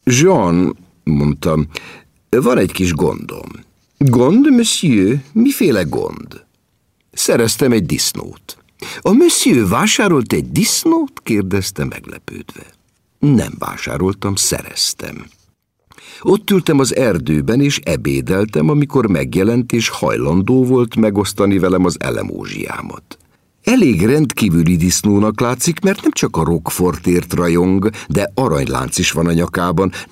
Jean, mondtam, van egy kis gondom. Gond, monsieur? Miféle gond? Szereztem egy disznót. A monsieur vásárolt egy disznót? Kérdezte meglepődve. Nem vásároltam, szereztem. Ott ültem az erdőben, és ebédeltem, amikor megjelent, és hajlandó volt megosztani velem az elemózsiámat. Elég rendkívüli disznónak látszik, mert nem csak a Roquefortért rajong, de aranylánc is van a nyakában.